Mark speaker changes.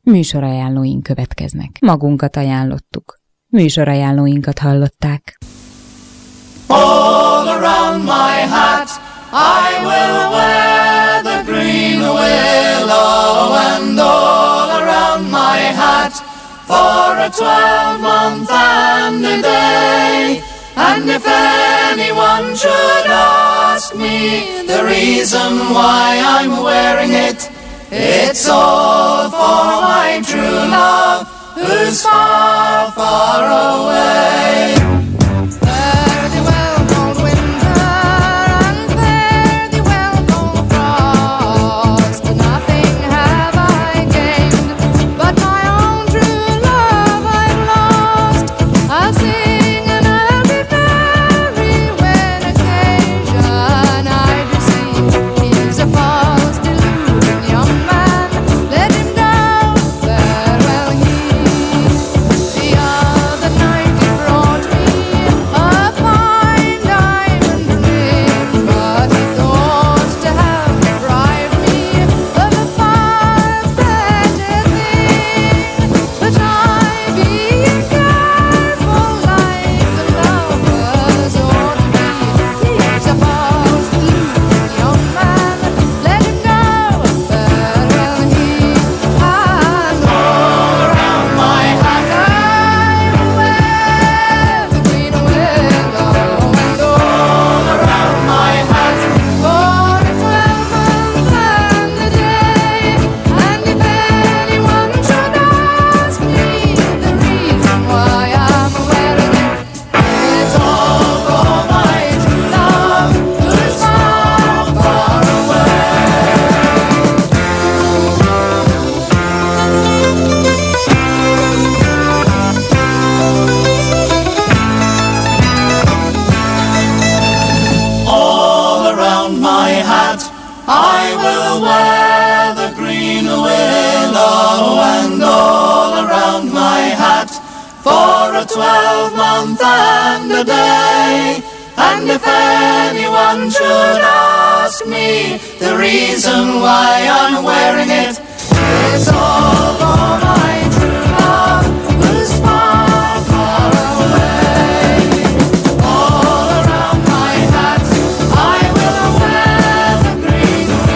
Speaker 1: Műsorajánlóink következnek. Magunkat ajánlottuk. Műsorajánlóinkat hallották.
Speaker 2: All around my hat I will wear the green willow, and all around my hat for a 12-month and a day. And if anyone should ask me the reason why I'm wearing it, it's all for my true love who's far, far away.
Speaker 3: Fare thee well, cold winter, and fare thee well, cold frost. Nothing have I gained, but my own true love I've lost. I'll sing and I'll be merry when occasion I do see. He's a false deluding young man, let him go, farewell he. The other night he brought me a fine diamond ring, but he thought to have deprived me of a far better thing. But I, being careful like the lovers ought to be, he's a false deluding young man, let him go, farewell he. And all around my hat I will wear the green willow, and all around my hat for a 12-month and a day. And if anyone should ask me the reason why I'm wearing it, it's all for my true love who's far, far away.
Speaker 2: All around my hat I will wear the green willow, and all around my hat for a 12-month and a day. And if anyone should ask me the reason why I'm wearing it, it's all